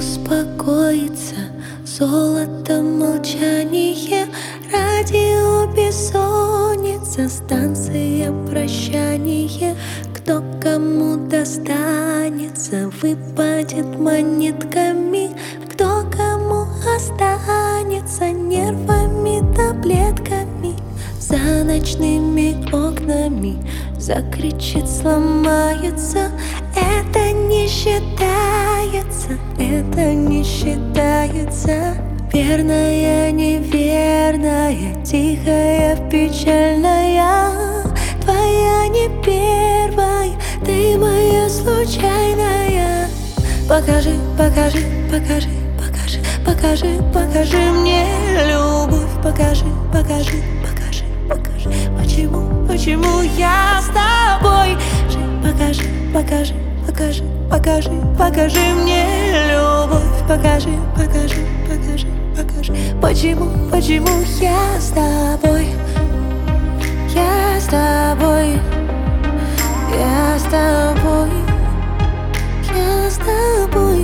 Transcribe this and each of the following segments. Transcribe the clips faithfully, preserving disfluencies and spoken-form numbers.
успокоиться. Золото молчание, радио бессонница, станция прощание. Кто кому достанется, выпадет монетками. Кто кому останется, нервами, таблетками. За ночными окнами закричит, сломается. Это не считается, это не считается. Верная, неверная, тихая, печальная. Твоя не первая, ты моя случайная. Покажи, покажи, покажи, покажи, покажи, покажи мне любовь. Покажи, покажи, покажи, покажи, почему, почему я с тобой. Покажи, покажи, покажи, покажи, покажи мне любовь. Покажи, покажи, покажи, покажи, почему, почему я с тобой. Я с тобой, я с тобой, я с тобой.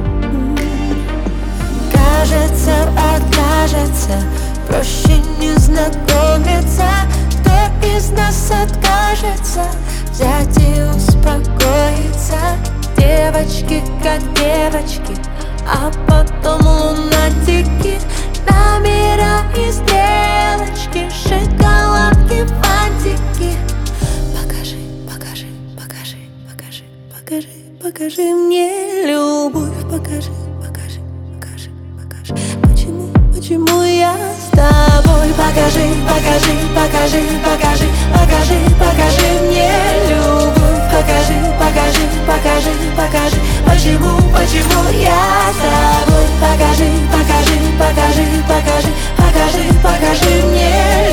Кажется, откажется, проще не знакомиться. Кто из нас откажется взять и успокоиться? Девочки как девочки, а потом лунатики. Номера и стрелочки, шоколадки, фантики. Покажи, покажи, покажи, покажи, покажи, покажи мне любовь. Покажи, покажи, покажи, покажи, почему, почему я с тобой. Покажи, покажи, покажи, покажи, покажи, покажи мне любовь. Покажи, покажи, покажи, покажи, почему, почему я с тобой. Покажи, покажи, покажи, покажи, покажи, покажи мне